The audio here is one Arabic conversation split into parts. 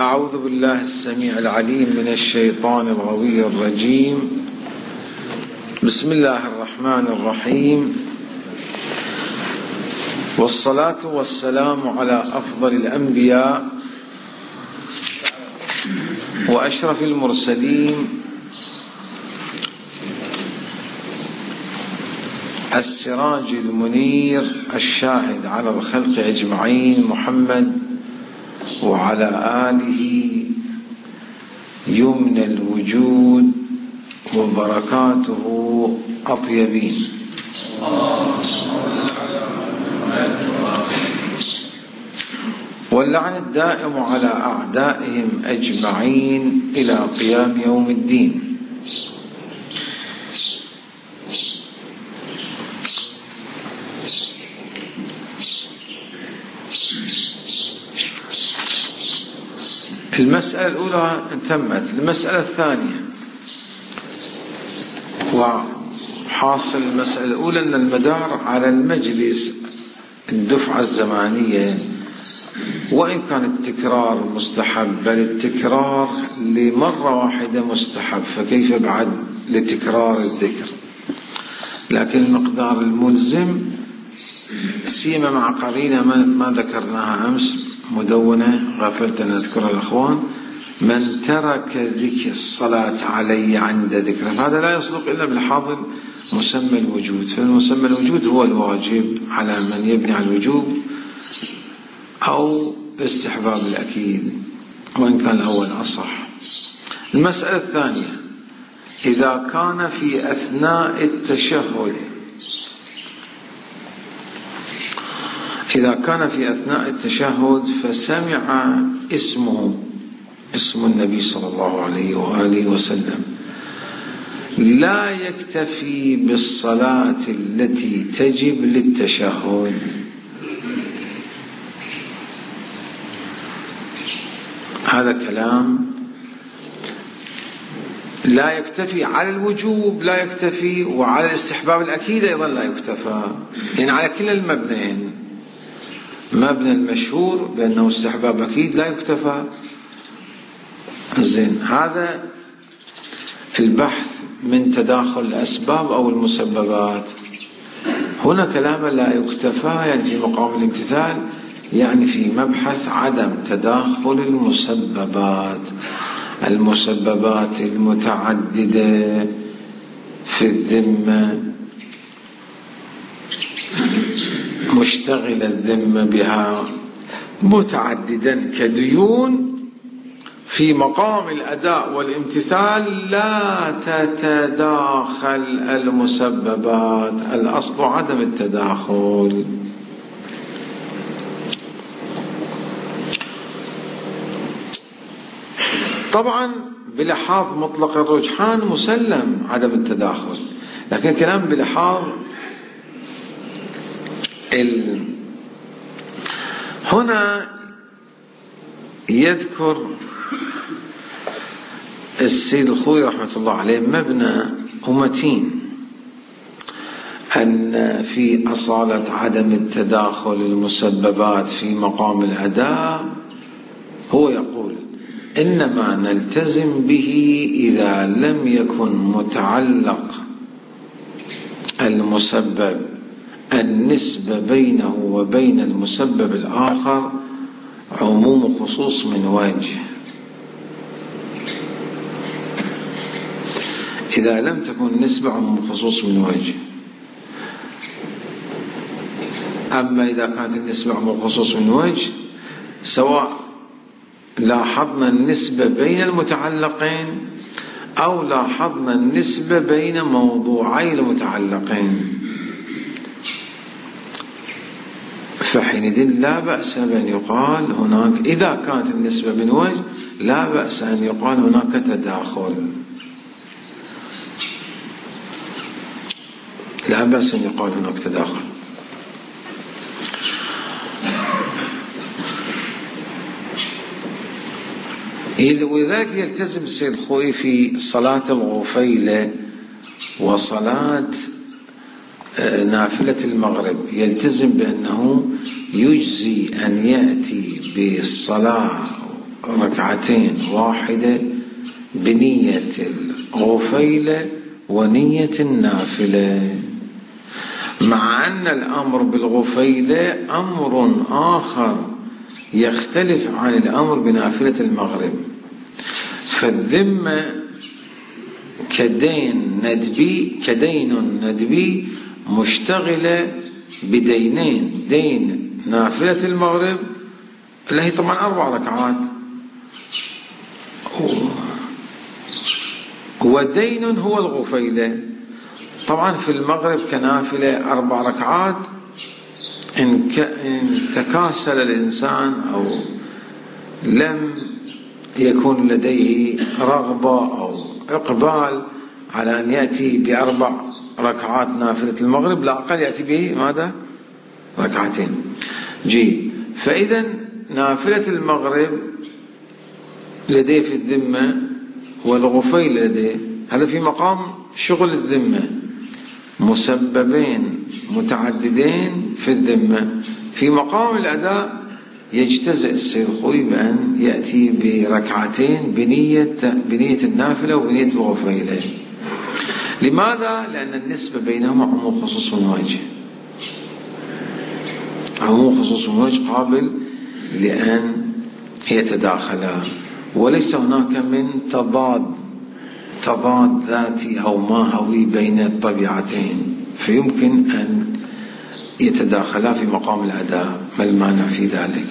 أعوذ بالله السميع العليم من الشيطان الغوي الرجيم. بسم الله الرحمن الرحيم، والصلاة والسلام على أفضل الأنبياء وأشرف المرسلين السراج المنير الشاهد على الخلق أجمعين محمد وعلى آله يمن الوجود وبركاته أطيبين. واللعن الدائم على أعدائهم أجمعين إلى قيام يوم الدين. المسألة الأولى تمت. المسألة الثانية، وحاصل المسألة الأولى أن المدار على المجلس الدفعة الزمانية، وإن كان التكرار مستحب، بل التكرار لمرة واحدة مستحب، فكيف بعد لتكرار الذكر؟ لكن المقدار الملزم سيما مع قرينة ما ذكرناها أمس مدونة غفلت أن أذكرها الأخوان: من ترك ذكر الصلاة علي عند ذكر، هذا لا يصدق إلا بالحاضر مسمى الوجود. فالمسمى الوجود هو الواجب على من يبني على الوجوب أو استحباب الأكيد، وإن كان الأول أصح. المسألة الثانية، إذا كان في أثناء التشهد فسمع اسم النبي صلى الله عليه وآله وسلم، لا يكتفي بالصلاة التي تجب للتشهد. هذا كلام لا يكتفي على الوجوب، لا يكتفي، وعلى الاستحباب الأكيد أيضا لا يكتفى، يعني على كلا المبنين. مبنى المشهور بأنه استحباب أكيد لا يكتفى. زين، هذا البحث من تداخل الأسباب أو المسببات. هنا كلام لا يكتفى يعني في مقام الامتثال، يعني في مبحث عدم تداخل المسببات المتعددة في الذمة، مشتغل الذمة بها متعددا كديون. في مقام الأداء والامتثال لا تتداخل المسببات، الأصل عدم التداخل. طبعا بلحاظ مطلق الرجحان مسلم عدم التداخل، لكن كلام بلحاظ هنا يذكر السيد الخوي رحمة الله عليه مبنى ومتين، أن في أصالة عدم التداخل المسببات في مقام الأداء. هو يقول: إنما نلتزم به إذا لم يكن متعلق المسبب النسبة بينه وبين المسبب الآخر عموم خصوص من وجه. إذا لم تكن نسبة عموم خصوص من وجه. أما إذا كانت النسبة عموم خصوص من وجه، سواء لاحظنا النسبة بين المتعلقين أو لاحظنا النسبة بين موضوعي المتعلقين، فحينئذ لا بأس بأن يقال هناك، إذا كانت النسبة من وجه لا بأس أن يقال هناك تداخل، لا بأس أن يقال هناك تداخل. ولذلك يلتزم السيد الخوئي في صلاة الغفيلة وصلاة نافلة المغرب، يلتزم بأنه يجزي أن يأتي بالصلاة ركعتين، واحدة بنية الغفيلة ونية النافلة، مع أن الأمر بالغفيلة أمر آخر يختلف عن الأمر بنافلة المغرب. فالذمة كدين ندبي مشتغلة بدينين، دين نافلة المغرب اللي هي طبعا 4 ركعات، ودين هو الغفيلة. طبعا في المغرب كنافلة 4 ركعات، إن تكاسل الإنسان أو لم يكون لديه رغبة أو إقبال على أن يأتي ب4 ركعات نافلة المغرب، لا أقل يأتي به ماذا؟ 2 ركعات. فإذا نافلة المغرب لديه في الذمة والغفيل لديه، هذا في مقام شغل الذمة، مسببين متعددين في الذمة. في مقام الأداء يجتزئ السيد الخوي بأن يأتي ب2 بنية النافلة وبنية الغفيلة. لماذا؟ لأن النسبة بينهما عموم خصوص وجه، عموم خصوص وجه قابل لأن يتداخلا، وليس هناك من تضاد ذاتي أو ماهوي بين الطبيعتين، فيمكن أن يتداخلا في مقام الأداء، ما المانع في ذلك؟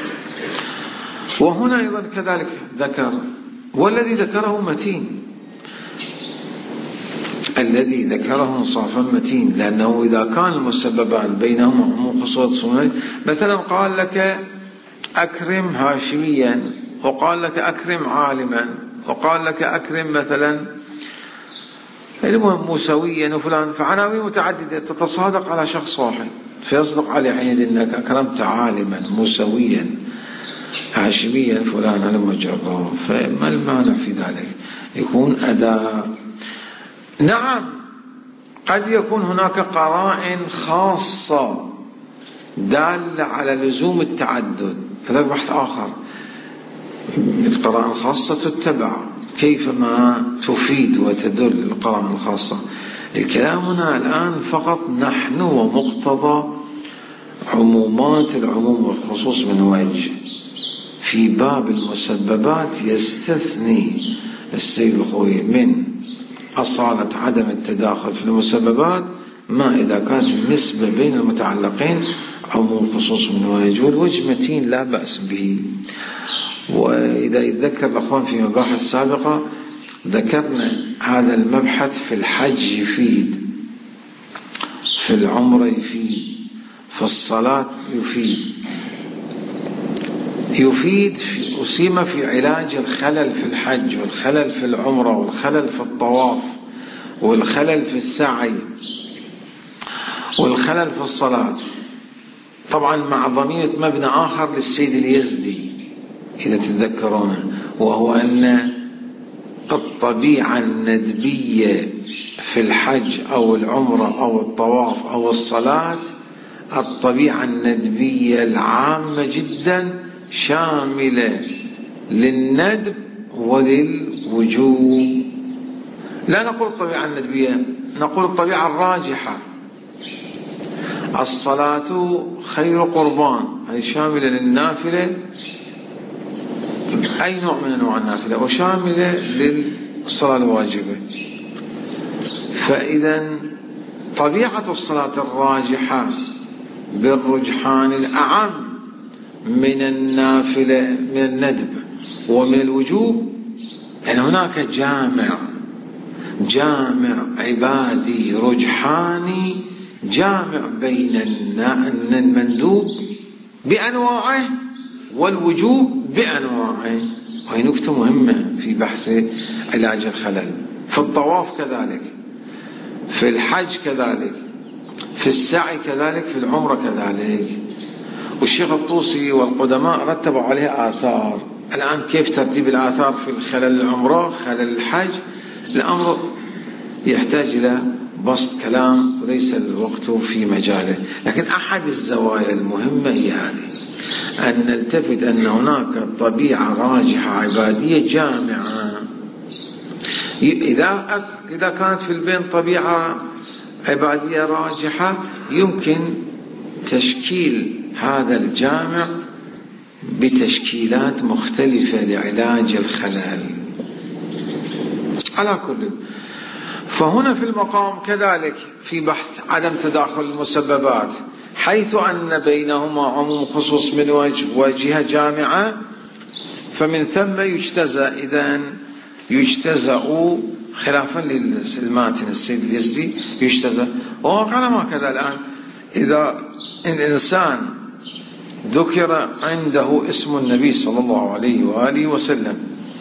وهنا أيضا كذلك ذكر، والذي ذكره متين، الذي ذكره انصافا متين، لأنه إذا كان المسببان بينهما عموم خصوص، مثلا قال لك أكرم هاشميا، وقال لك أكرم عالما، وقال لك أكرم مثلا المهم موسويا وفلان، فعناوين متعددة تتصادق على شخص واحد، فيصدق عليه حينئذ أنك أكرمت عالما موسويا هاشميا فلانا المجرى، فما المانع في ذلك؟ يكون أداء. نعم قد يكون هناك قرائن خاصة دالة على لزوم التعدد، هذا بحث آخر. القرائن الخاصة تتبع كيفما تفيد وتدل القرائن الخاصة. الكلام هنا الآن فقط نحن ومقتضى عمومات العموم والخصوص من وجه. في باب المسببات يستثني السيد الخوي من أصالة عدم التداخل في المسببات ما إذا كانت النسبة بين المتعلقين عموم خصوص من وجه، والوجه متين لا بأس به. وإذا يتذكر الأخوان في مباحث سابقة ذكرنا هذا المبحث في الحج يفيد، في العمرة يفيد، في الصلاة يفيد في أسيمة في علاج الخلل في الحج والخلل في العمرة والخلل في الطواف والخلل في السعي والخلل في الصلاة، طبعا مع ضميمة مبنى آخر للسيد اليزدي إذا تتذكرونه، وهو أن الطبيعة الندبية في الحج أو العمرة أو الطواف أو الصلاة، الطبيعة الندبية العامة جدا شاملة للندب وللوجوب. لا نقول الطبيعة الندبية، نقول الطبيعة الراجحة. الصلاة خير قربان، هذه شاملة للنافلة، أي نوع من أنواع النافلة، وشاملة للصلاة الواجبة. فإذا طبيعة الصلاة الراجحة بالرجحان الأعم من النافلة، من الندب ومن الوجوب، أن هناك جامع عبادي رجحاني جامع بين المندوب بأنواعه والوجوب بأنواعه. وهي نكتة مهمة في بحث علاج الخلل. في الطواف كذلك، في الحج كذلك، في السعي كذلك، في العمرة كذلك. والشيخ الطوسي والقدماء رتبوا عليه آثار. الآن كيف ترتيب الآثار في الخلل العمرة، خلل الحج، الأمر يحتاج إلى بسط كلام وليس الوقت في مجاله. لكن أحد الزوايا المهمة هي هذه، أن نلتفت أن هناك طبيعة راجحة عبادية جامعة. إذا كانت في البين طبيعة عبادية راجحة يمكن تشكيل هذا الجامع بتشكيلات مختلفة لعلاج الخلل. على كل، فهنا في المقام كذلك في بحث عدم تداخل المسببات، حيث أن بينهما عموم خصوص من وجهة جامعة، فمن ثم يجتزأ. إذن يجتزأ خلافا للماتن السيد اليزدي يجتزأ. وواقعنا هكذا الآن، إذا الإنسان ذكر عنده اسم النبي صلى الله عليه وآله وسلم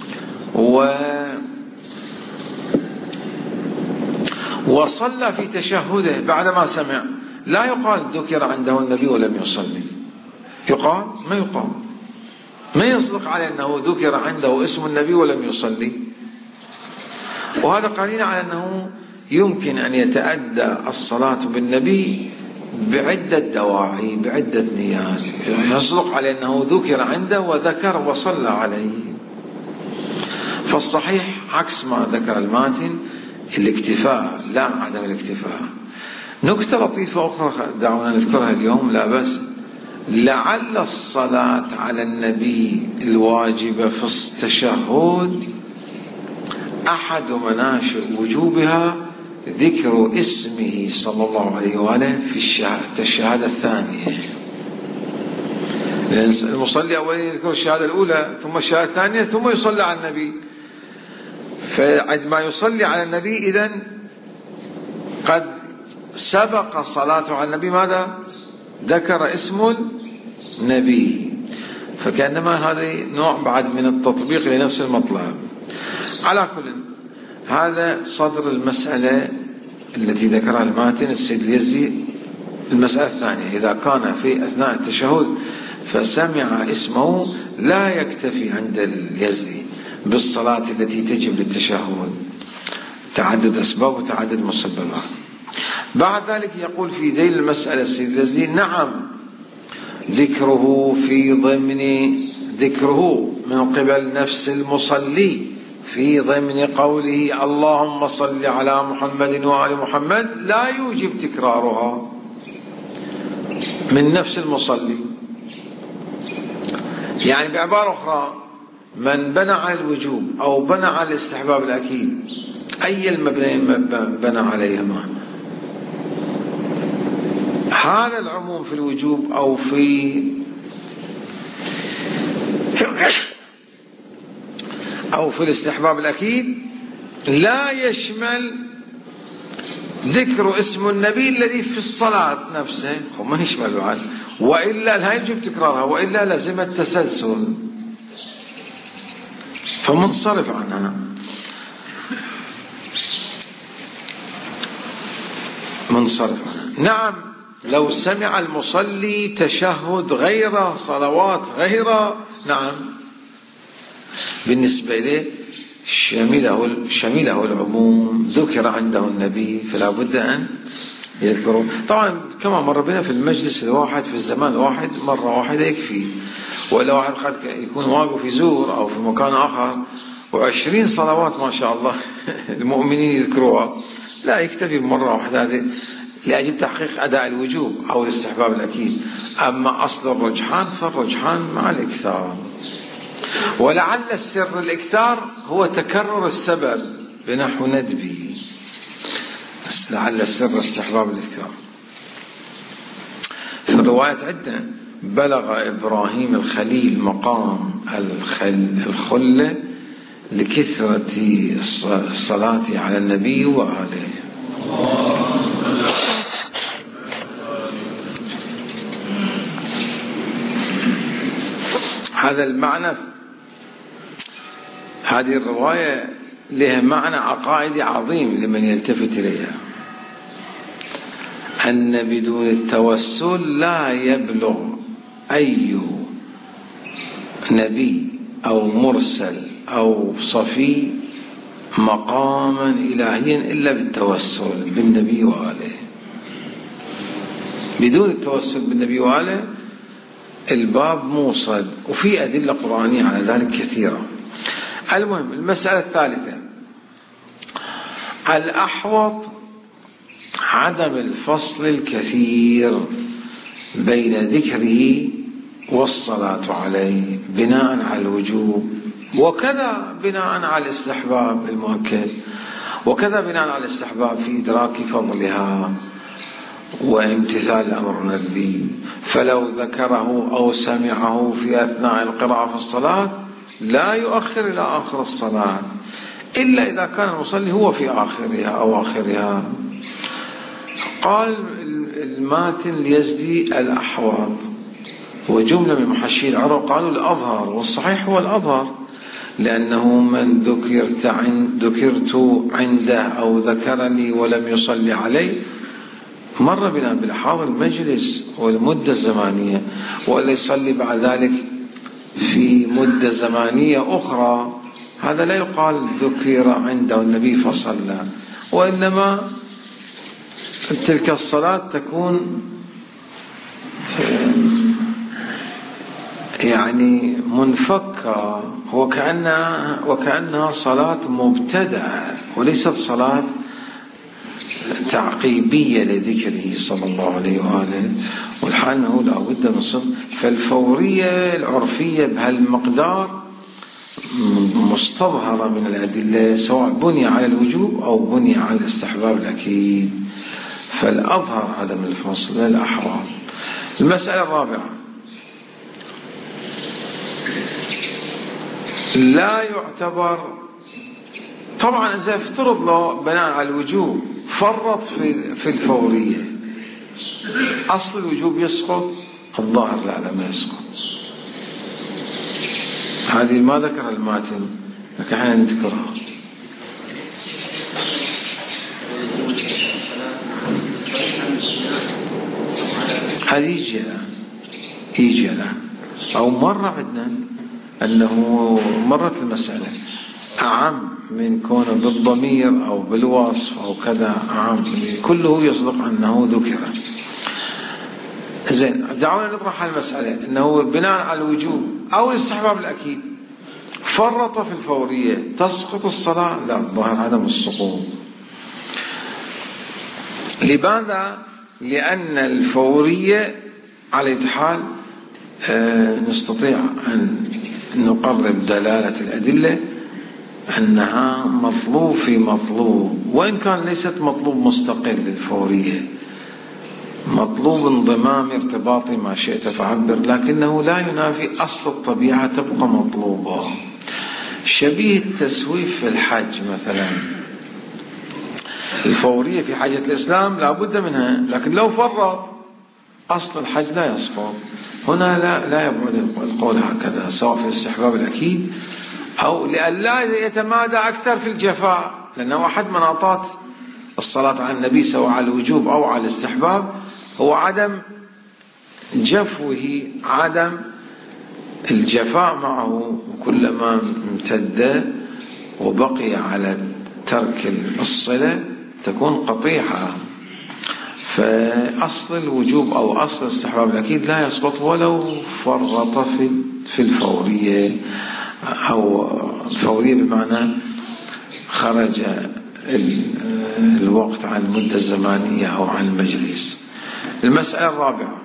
وصلى في تشهده بعدما سمع، لا يقال ذكر عنده النبي ولم يصلي. يقال؟ ما يقال، ما يصدق على أنه ذكر عنده اسم النبي ولم يصلي. وهذا قرينة على أنه يمكن أن يتأدى الصلاة بالنبي بعدة دواعي، بعدة نيات. يصدق على أنه ذكر عنده وذكر وصلى عليه. فالصحيح عكس ما ذكر الماتن، الاكتفاء لا عدم الاكتفاء. نكتة لطيفة أخرى دعونا نذكرها اليوم لا بس. لعل الصلاة على النبي الواجبة في التشهد أحد مناشئ وجوبها ذكر اسمه صلى الله عليه وآله في الشهادة الثانية. المصلي أولا يذكر الشهادة الأولى ثم الشهادة الثانية ثم يصلي على النبي. فعندما يصلي على النبي إذن قد سبق صلاته على النبي ماذا؟ ذكر اسم النبي. فكأنما هذا نوع بعد من التطبيق لنفس المطلب. على كل، هذا صدر المسألة التي ذكرها الماتن السيد اليزدي. المسألة الثانية، إذا كان في أثناء التشهد فسمع اسمه لا يكتفي عند اليزدي بالصلاة التي تجب للتشهد، تعدد أسباب وتعدد مسببات. بعد ذلك يقول في ذيل المسألة السيد اليزدي: نعم، ذكره من قبل نفس المصلي في ضمن قوله اللهم صل على محمد وآل محمد لا يوجب تكرارها من نفس المصلي. يعني بعبارة أخرى، من بنى على الوجوب أو بنى على الاستحباب الأكيد، أي المبنيين بنى عليهما، هذا العموم في الوجوب أو في الاستحباب الأكيد لا يشمل ذكر اسم النبي الذي في الصلاة نفسه، ما يشمل بعد، وإلا لا يجب تكرارها، وإلا لازم التسلسل، فمنصرف عنها. نعم، لو سمع المصلي تشهد غير صلوات غير، نعم، بالنسبة إليه شمله العموم، ذكر عنده النبي فلا بد أن يذكره. طبعا كما مر بنا في المجلس الواحد في الزمان الواحد مرة واحدة يكفي، وإلا واحد قد يكون واقف يزور أو في مكان آخر 20 صلوات ما شاء الله المؤمنين يذكروها، لا يكتفي بمرة واحدة هذه لأجل تحقيق أداء الوجوب أو الاستحباب الأكيد. أما أصل الرجحان فالرجحان مع الإكثار، ولعل السر الإكثار هو تكرر السبب بنحو ندبه، بس لعل السر استحباب الإكثار. في الروايات عدة: بلغ إبراهيم الخليل مقام الخلة لكثرة الصلاة على النبي وآله. هذا المعنى، هذه الرواية لها معنى عقائدي عظيم لمن يلتفت إليها، أن بدون التوسل لا يبلغ أي نبي أو مرسل أو صفي مقاما إلهيا إلا بالتوسل بالنبي وآله. بدون التوسل بالنبي وآله الباب موصد، وفي أدلة قرآنية على ذلك كثيرة. المهم المسألة الثالثة، الأحوط عدم الفصل الكثير بين ذكره والصلاة عليه بناء على الوجوب، وكذا بناء على الاستحباب المؤكد، وكذا بناء على الاستحباب في إدراك فضلها وامتثال الأمر الندبي. فلو ذكره أو سمعه في أثناء القراءة في الصلاة لا يؤخر إلى آخر الصلاة إلا إذا كان المصلي هو في آخرها أو آخرها. قال الماتن اليزدي الأحوط، وجملة من محشي العرب قالوا الأظهر، والصحيح هو الأظهر، لأنه من ذكرت عنده أو ذكرني ولم يصلي علي مر بنا بلحاظ المجلس والمدة الزمانية، ولا يصلي بعد ذلك في مدة زمانية أخرى، هذا لا يقال ذكر عنده النبي فصلى، وإنما تلك الصلاة تكون يعني منفكة، وكأنها صلاة مبتدأة وليست صلاة تعقيبية لذكره صلى الله عليه وآله. والحال أنه لا بد من صدق، فالفورية العرفية بهالمقدار مستظهرة من الأدلة، سواء بني على الوجوب أو بني على الاستحباب الأكيد، فالأظهر عدم الفصل الأحوال. المسألة الرابعة، لا يعتبر، طبعا إذا افترض له بناء على الوجوب فرط في الفورية، أصل الوجوب يسقط، الظاهر لا ما يسقط. هذه ما ذكر الماتن لكن احنا نذكرها. هذه يجي الآن أو مرة عندنا أنه مرت المسألة أعم من كونه بالضمير أو بالوصف أو كذا، أعم كله يصدق أنه ذكر. زين، دعونا نطرح المسألة أنه بناء على الوجوب أو الاستحباب الأكيد فرط في الفورية تسقط الصلاة؟ لا، الظاهر عدم السقوط. لماذا؟ لأن الفورية على حال نستطيع أن نقرب دلالة الأدلة أنها مطلوب في مطلوب، وإن كان ليست مطلوب مستقل للفورية، مطلوب انضمام ارتباطي ما شئت فعبر، لكنه لا ينافي أصل الطبيعة تبقى مطلوبة. شبيه التسويف في الحج مثلا، الفورية في حجة الإسلام لا بد منها، لكن لو فرط أصل الحج لا يسقط. هنا لا يبعد القول هكذا، سواء في الاستحباب الأكيد أو لأن لا يتمادى أكثر في الجفاء، لأنه أحد مناطات الصلاة على النبي سواء على الوجوب أو على الاستحباب هو عدم جفوه، عدم الجفاء معه، وكلما امتد وبقي على ترك الصلة تكون قطيعة. فأصل الوجوب أو أصل الاستحباب الأكيد لا يسقط ولو فرط في الفورية، أو الفورية بمعنى خرج الوقت عن المدة الزمانية أو عن المجلس. المسألة الرابعة،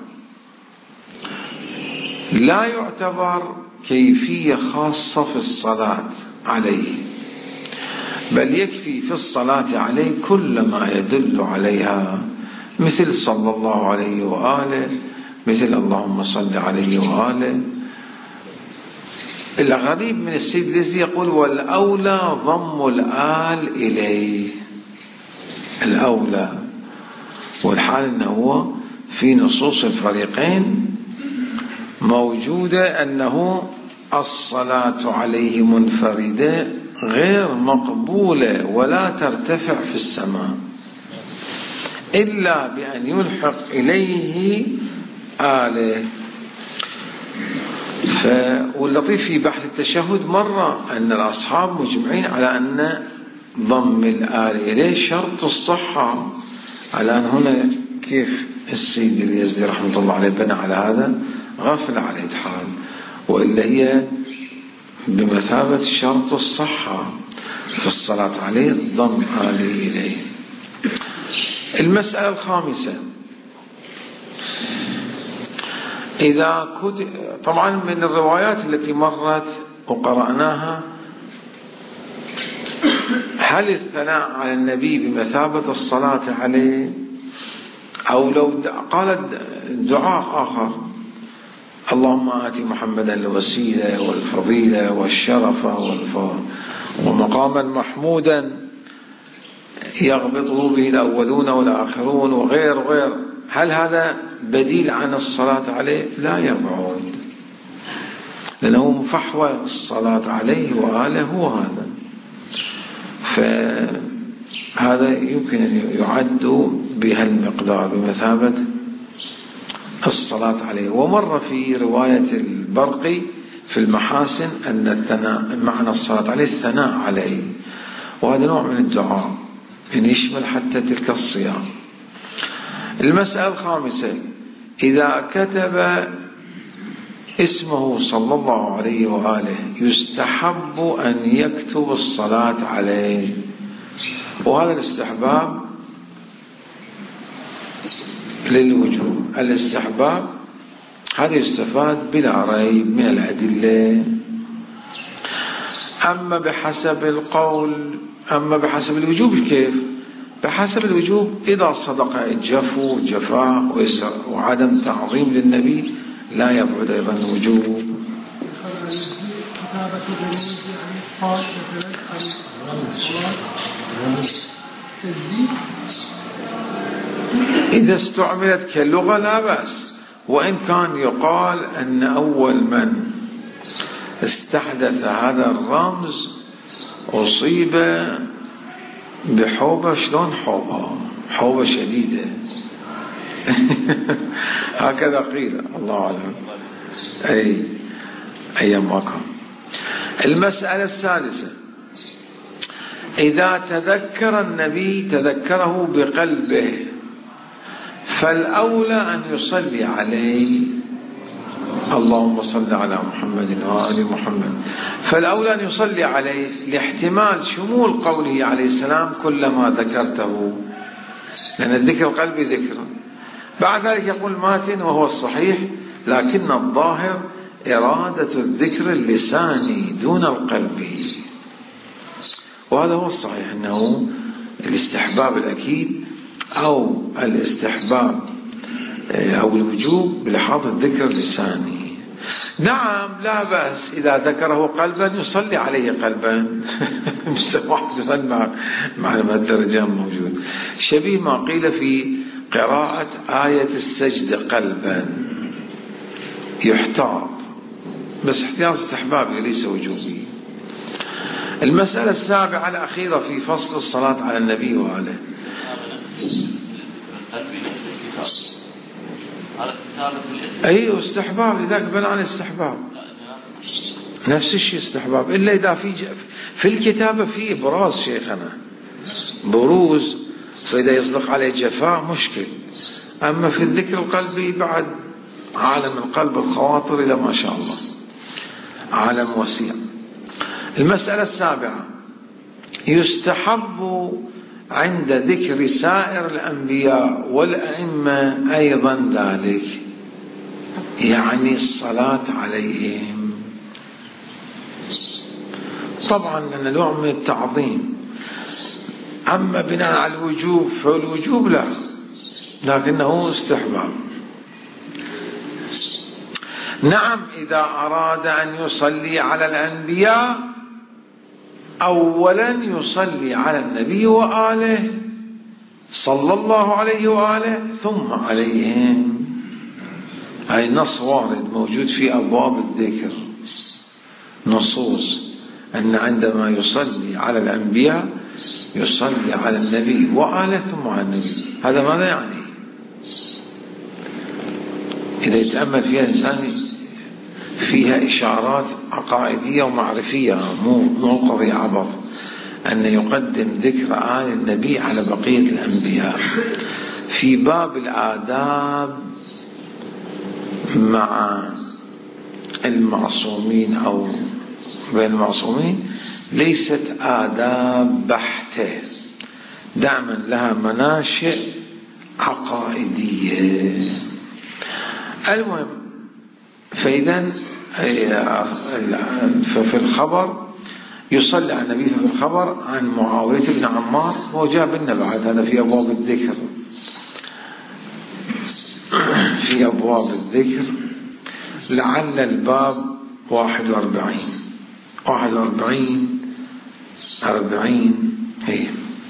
لا يعتبر كيفية خاصة في الصلاة عليه، بل يكفي في الصلاة عليه كل ما يدل عليها، مثل صلى الله عليه وآله، مثل اللهم صل عليه وآله. الغريب من السيد الذي يقول والأولى ضم الآل إليه، الأولى، والحال أنه في نصوص الفريقين موجودة أنه الصلاة عليه منفردة غير مقبولة ولا ترتفع في السماء إلا بأن يلحق إليه آله. واللطيف في بحث التشهد مرة أن الأصحاب مجمعين على أن ضم الآل إليه شرط الصحة، على أن هنا كيف السيد اليزدي رحمة الله عليه بنى على هذا غفلة على أي حال، وإلا هي بمثابة شرط الصحة في الصلاة عليه ضم آله إليه. المسألة الخامسة، إذا طبعا من الروايات التي مرت وقرأناها، هل الثناء على النبي بمثابة الصلاة عليه، أو لو قالت دعاء آخر: اللهم آت محمدا الوسيلة والفضيلة والشرف ومقاما محمودا يغبطه به الأولون والآخرون وغير، هل هذا بديل عن الصلاة عليه؟ لا يبعد، لأنه مفحوى الصلاة عليه وآله هو هذا، فهذا يمكن أن يعد بهالمقدار بمثابة الصلاة عليه. ومر في رواية البرقي في المحاسن أن الثناء معنى الصلاة عليه الثناء عليه، وهذا نوع من الدعاء أن يشمل حتى تلك الصيام. المسألة الخامسة، إذا كتب اسمه صلى الله عليه وآله يستحب أن يكتب الصلاة عليه، وهذا الاستحباب للوجوب. الاستحباب هذا يستفاد بلا ريب من الأدلة. أما بحسب الوجوب كيف؟ بحسب الوجوب إذا صدق الجفاء وعدم تعظيم للنبي لا يبعد أيضا الوجوب. إذا استعملت كاللغة لا بأس، وإن كان يقال أن أول من استحدث هذا الرمز أصيب بحوبة. شلون حوبة شديدة هكذا قيل، الله أعلم أي مكان. المسألة السادسة، إذا تذكر النبي تذكره بقلبه، فالأولى أن يصلي عليه، اللهم صل على محمد وآل محمد، فالأولى أن يصلي عليه لاحتمال شمول قوله عليه السلام كلما ذكرته، لأن الذكر القلبي ذكر. بعد ذلك يقول ماتن وهو الصحيح: لكن الظاهر إرادة الذكر اللساني دون القلبي، وهذا هو الصحيح، أنه الاستحباب الأكيد أو الاستحباب أو الوجوب بلحاظ الذكر اللساني. نعم لا بأس إذا ذكره قلبا يصلي عليه قلبا معنى الدرجة موجود، شبيه ما قيل في قراءة آية السجد قلبا، يحتاط، بس احتياط استحبابي وليس وجوبي. المسألة السابعة الأخيرة في فصل الصلاة على النبي وآله، أي استحباب، لذلك بنى عن استحباب نفس الشيء استحباب، إلا إذا في الكتابة في إبراز شيخنا بروز، فإذا يصدق عليه جفاء مشكل. أما في الذكر القلبي بعد عالم القلب الخواطر إلى ما شاء الله عالم وسيع. المسألة السابعة، يستحب عند ذكر سائر الأنبياء والأئمة أيضا ذلك، يعني الصلاة عليهم، طبعا لأن نوع من التعظيم. أما بناء على الوجوب فالوجوب لا، لكنه استحباب. نعم إذا أراد أن يصلي على الأنبياء أولا يصلي على النبي وآله صلى الله عليه وآله ثم عليهم، أي نص وارد موجود في أبواب الذكر، نصوص أن عندما يصلي على الأنبياء يصلي على النبي وآله ثم على النبي. هذا ماذا يعني؟ إذا يتأمل فيها الإنسان فيها إشارات عقائدية ومعرفية، مو قضية عبث، أن يقدم ذكر آل النبي على بقية الأنبياء. في باب الآداب مع المعصومين أو بين المعصومين ليست آداب بحتة، دائما لها مناشئ عقائدية. المهم، فإذا ففي الخبر يصلي على النبي في الخبر عن معاوية بن عمار، وجاب لنا بعد هذا في أبواب الذكر، في أبواب الذكر لعل الباب 41 هي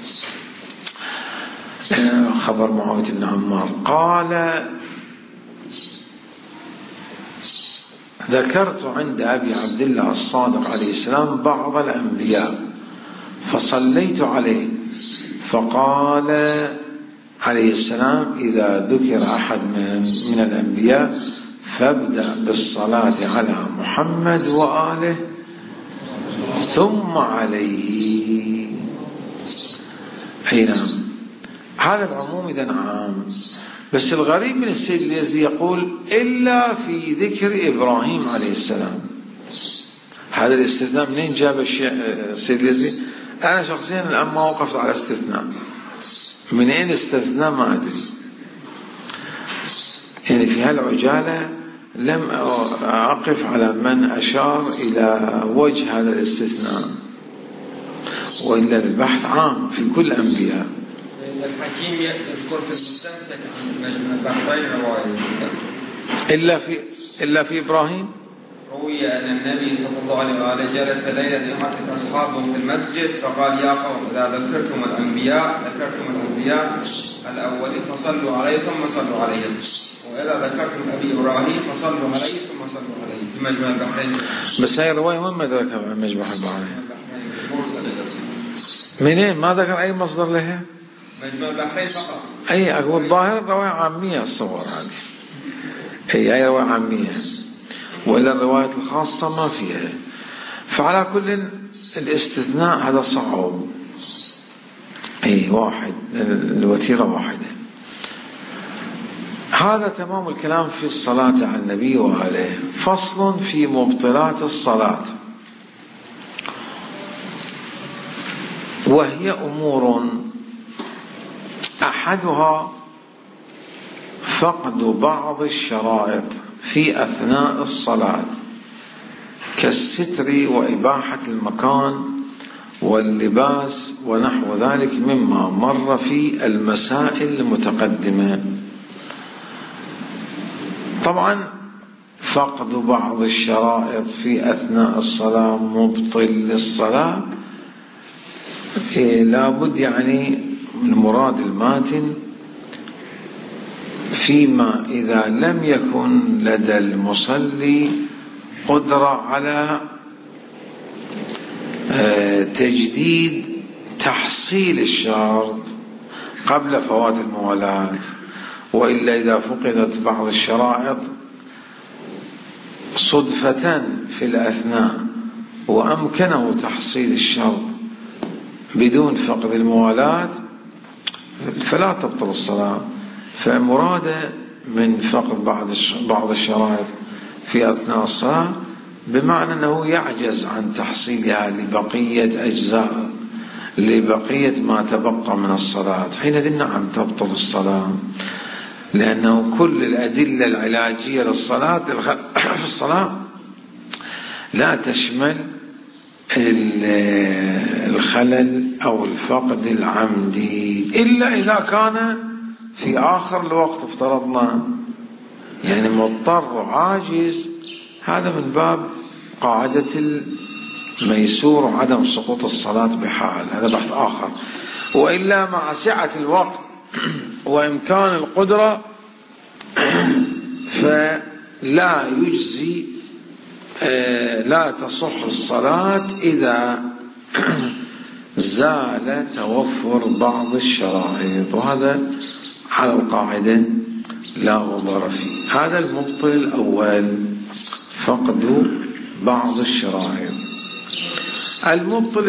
خبر معاوية بن عمار. قال: ذكرت عند أبي عبد الله الصادق عليه السلام بعض الأنبياء فصليت عليه، فقال عليه السلام: إذا ذكر أحد من الأنبياء فابدأ بالصلاة على محمد وآله ثم عليه. أي نعم، هذا العموم إذن عام. بس الغريب من السيد اليزدي يقول: إلا في ذكر إبراهيم عليه السلام. هذا الاستثناء منين جاب السيد اليزدي؟ أنا شخصيا الآن ما وقفت على استثناء، من أين استثناء ما أدري، يعني في هالعجالة لم أقف على من أشار إلى وجه هذا الاستثناء، وإلا البحث عام في كل الأنبياء. الحكيم يذكر في المستمسك عن مجمع البحرين رواية إلا في إبراهيم روي أن النبي صلى الله عليه وآله جلس ليلا يحدث أصحابه في المسجد فقال: يا قوم، إذا ذكرتم الأنبياء الأولين فصلوا عليه ثم صلوا عليهم، وإذا ذكرتم أبي إبراهيم فصلوا عليه ثم صلوا عليه. في مجمع البحرين. بس هاي الرواية وين ما ذكرها عن مجمع البحرين؟ منين ما ذكر أي مصدر لها؟ مجمع البحرين فقط. أي أقول الظاهر الرواية عامية، الصور هذه هي رواية عامية، وإلا الرواية الخاصة ما فيها. فعلى كل الاستثناء هذا صعب. أي واحد، الوتيرة واحدة. هذا تمام الكلام في الصلاة على النبي وآله. فصل في مبطلات الصلاة، وهي أمور أحدها فقد بعض الشرائط في أثناء الصلاة كالستر وإباحة المكان واللباس ونحو ذلك مما مر في المسائل المتقدمة. طبعا فقد بعض الشرائط في أثناء الصلاة مبطل للصلاة، لابد يعني المراد الماتن فيما إذا لم يكن لدى المصلي قدرة على تجديد تحصيل الشرط قبل فوات الموالاة، وإلا إذا فقدت بعض الشرائط صدفة في الأثناء وأمكنه تحصيل الشرط بدون فقد الموالاة فلا تبطل الصلاة. فمراد من فقد بعض الشرائط في أثناء الصلاة بمعنى أنه يعجز عن تحصيلها لبقية أجزاء، لبقية ما تبقى من الصلاة، حينئذ نعم تبطل الصلاة، لأنه كل الأدلة العلاجية للصلاة في الصلاة لا تشمل الخلل أو الفقد العمدي، إلا إذا كان في آخر الوقت افترضنا يعني مضطر وعاجز، هذا من باب قاعدة الميسور وعدم سقوط الصلاة بحال، هذا بحث آخر. وإلا مع سعة الوقت وإمكان القدرة فلا يجزي، لا تصح الصلاة إذا زال توفر بعض الشرائط، وهذا على القاعدة لا غبار فيه. هذا المبطل الأول، فقد بعض الشرائط. المبطل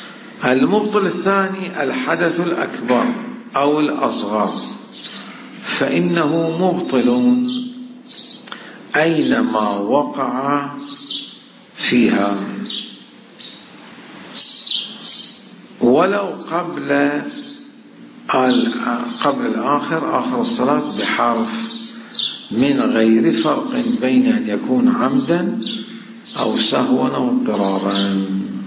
الثاني الحدث الأكبر أو الأصغر، فإنه مبطل أينما وقع فيها، ولو قبل الآخر آخر الصلاة بحرف، من غير فرق بين أن يكون عمدا أو سهوا أو اضطرارا.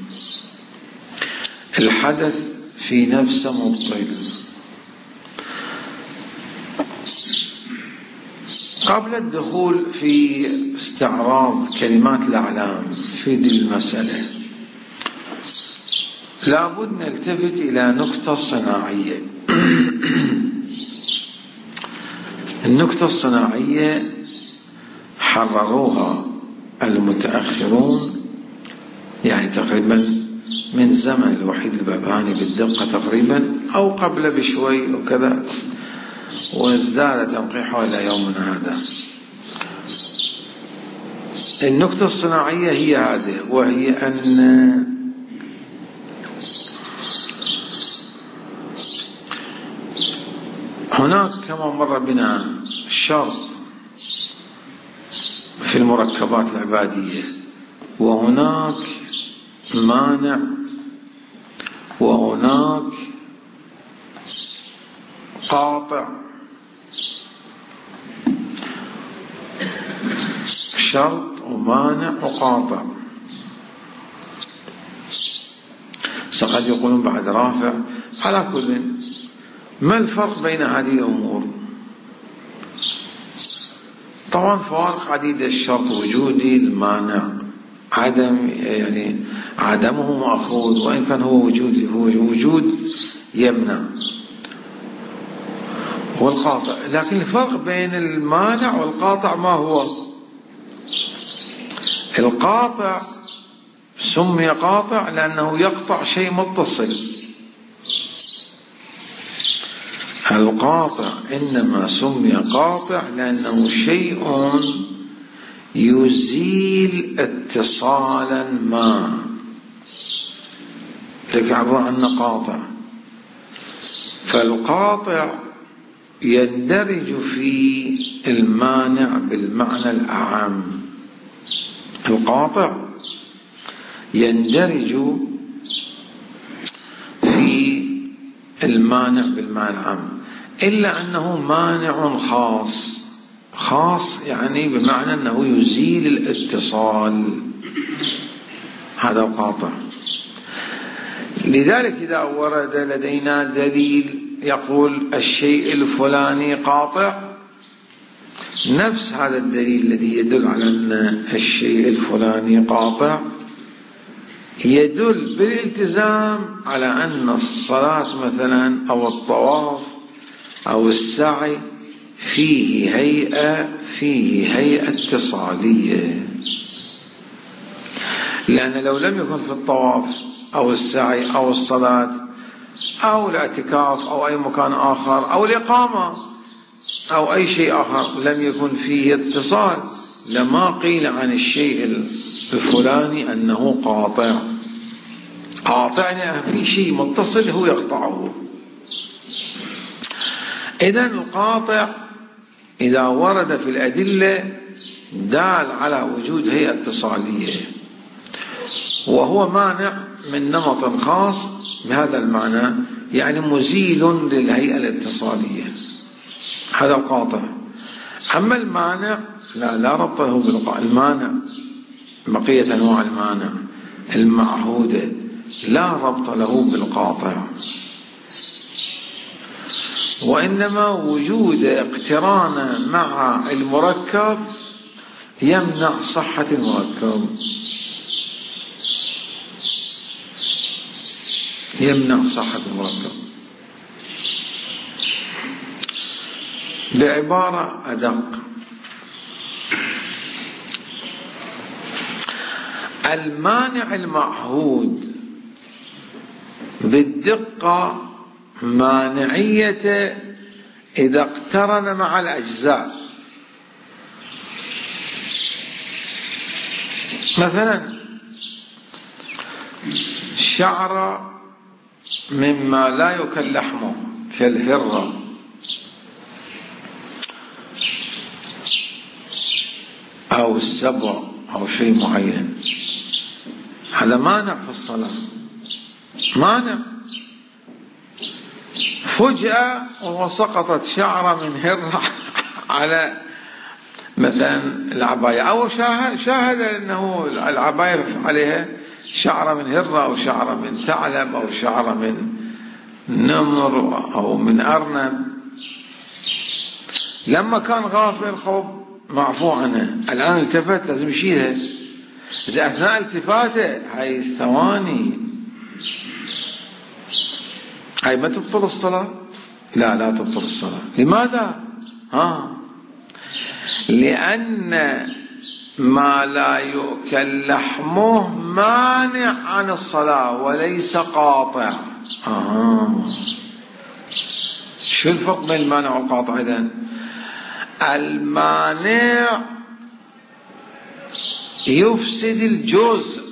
الحدث في نفسه مبطل. قبل الدخول في استعراض كلمات الأعلام في دي المسألة لابد نلتفت إلى نقطة صناعية. النقطة الصناعية حرروها المتأخرون، يعني تقريبا من زمن الوحيد الباباني بالدقة تقريبا أو قبل بشوي وكذا، وازداد تنقيحها إلى يومنا هذا. النقطة الصناعية هي هذه، وهي أن هناك كما مر بنا شرط في المركبات العبادية، وهناك مانع، وهناك قاطع. شرط ومانع وقاطع. سقد يقولون بعد رافع. على كل، ما الفرق بين هذه الأمور؟ طبعا فوارق عديدة. الشرط وجودي، المانع عدم، يعني عدمه مأخوذ، وإن كان هو وجودي، هو وجود يمنع، والقاطع. لكن الفرق بين المانع والقاطع ما هو؟ القاطع سمي قاطع لأنه يقطع شيء متصل. القاطع إنما سمي قاطع لأنه شيء يزيل اتصالا ما، لك عبارة عن قاطع. فالقاطع يندرج في المانع بالمعنى الأعم. القاطع يندرج في المانع بالمعنى العام، إلا أنه مانع خاص. خاص يعني بمعنى أنه يزيل الاتصال، هذا القاطع. لذلك إذا ورد لدينا دليل يقول الشيء الفلاني قاطع، نفس هذا الدليل الذي يدل على أن الشيء الفلاني قاطع يدل بالالتزام على أن الصلاة مثلا أو الطواف أو السعي فيه هيئة اتصالية. لأن لو لم يكن في الطواف أو السعي أو الصلاة أو الاعتكاف أو أي مكان آخر أو الإقامة أو أي شيء آخر لم يكن فيه اتصال، لما قيل عن الشيء الفلاني أنه قاطع. قاطع في شيء متصل هو يقطعه. إذن القاطع إذا ورد في الأدلة دال على وجود هيئة اتصالية، وهو مانع من نمط خاص بهذا المعنى، يعني مزيل للهيئة الاتصالية، هذا القاطع. أما المانع لا ربط له بالقاطع. المانع بقية أنواع المانع المعهودة لا ربط له بالقاطع، وإنما وجود اقتران مع المركب يمنع صحة المركب، يمنع صحة المركب. بعبارة أدق، المانع المعهود بالدقة مانعية إذا اقترن مع الأجزاء. مثلا شعر مما لا يؤكل لحمه كالهرة أو السبع أو شيء معين، هذا مانع في الصلاة، مانع. فجأة وسقطت شعرة من هرة على مثلا العباية، أو شاهد أنه العباية عليها شعرة من هرة أو شعرة من ثعلب أو شعرة من نمر أو من أرنب، لما كان غافل خب معفو عنها، الآن التفت لازم يشيلها. إذا أثناء التفاته هاي الثواني هاي ما تبطل الصلاة؟ لا تبطل الصلاة. لماذا؟ لأن ما لا يؤكل لحمه مانع عن الصلاة وليس قاطع. شو الفرق بين المانع والقاطع إذن؟ المانع يفسد الجزء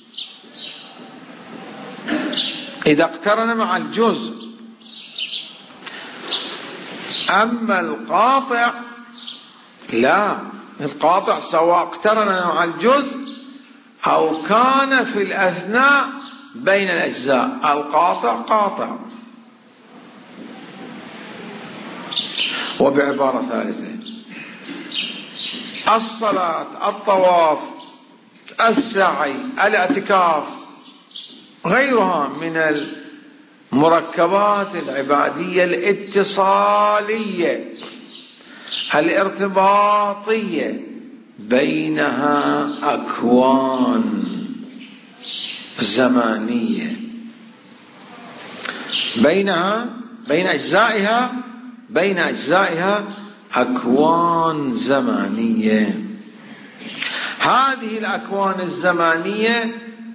إذا اقترن مع الجزء، أما القاطع لا، القاطع سواء اقترن مع الجزء أو كان في الأثناء بين الأجزاء، القاطع قاطع. وبعبارة ثالثة، الصلاة، الطواف، السعي، الاعتكاف، غيرها من المركبات العبادية الاتصالية الارتباطية، بينها أكوان زمانية، بين أجزائها أكوان زمانية. هذه الأكوان الزمانية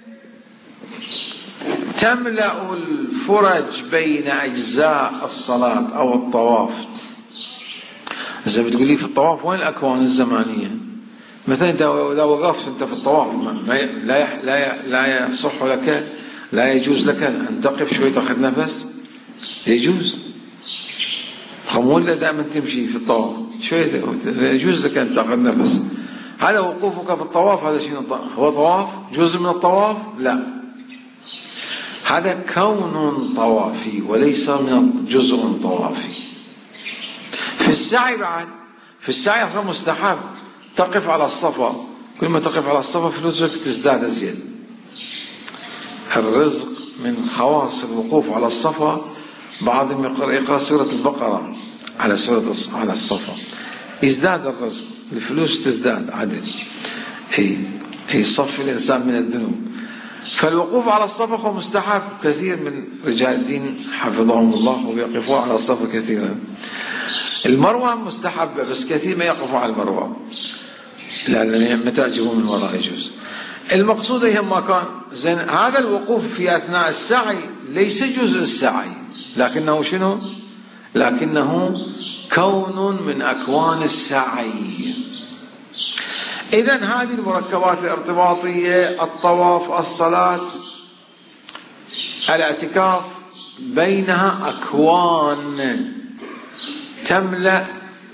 تملأ الفرج بين أجزاء الصلاة أو الطواف. إذا بتقول لي في الطواف وين الأكوان الزمانية؟ مثلا إذا وقفت أنت في الطواف لا يصح لك، لا يجوز لك أن تقف شوي تأخذ نفس، يجوز خمول دائما تمشي في الطواف شوي، يجوز لك أن تأخذ نفس. هذا وقوفك في الطواف هذا شيء هو طواف جزء من الطواف؟ لا، هذا كون طوافي وليس من جزء طوافي. في السعي بعد، في السعي أصلا مستحب تقف على الصفا، كل ما تقف على الصفا فلوسك تزداد أزيد. الرزق من خواص الوقوف على الصفا، بعضهم يقرأ سورة البقرة على الصفا، يزداد الرزق، الفلوس تزداد عدل، يصفي الإنسان من الذنوب. فالوقوف على الصفا هو مستحب. كثير من رجال الدين حفظهم الله ويقفوا على الصفا كثيرا. المروة مستحبة بس كثير ما يقفوا على المروة، لأن متى يجوا من وراء يجوز. المقصود أيهم ما كان زين، هذا الوقوف في أثناء السعي ليس جزء السعي، لكنه شنو؟ لكنه كون من أكوان السعي. إذن هذه المركبات الارتباطية، الطواف، الصلاة، الاعتكاف، بينها أكوان تملأ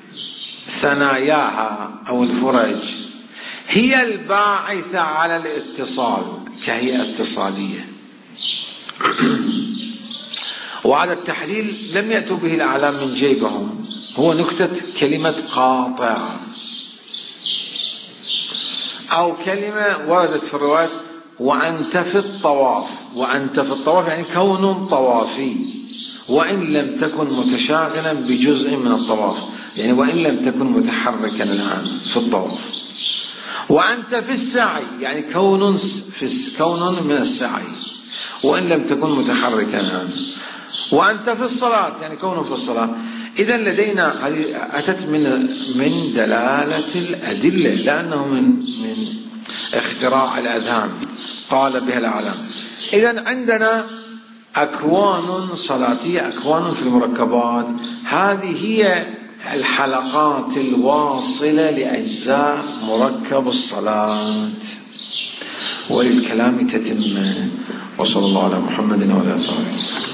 ثناياها أو الفرج، هي الباعثة على الاتصال كهيئة اتصالية. وهذا التحليل لم يأتوا به الأعلام من جيبهم، هو نكتة كلمة قاطع، أو كلمة وردت في الروايات وأنت في الطواف. وأنت في الطواف يعني كون طوافي، وإن لم تكن متشاغلا بجزء من الطواف، يعني وإن لم تكن متحركا الآن في الطواف. وأنت في السعي يعني كون من السعي، وإن لم تكن متحركا الآن. وأنت في الصلاة يعني كون في الصلاة. إذن لدينا أتت من دلالة الأدلة، لأنه من اختراع الأذهان قال بها العالم. إذن عندنا أكوان صلاتية، أكوان في المركبات، هذه هي الحلقات الواصلة لأجزاء مركب الصلاة. وللكلام تتم. وصلى الله على محمد وعلى آله.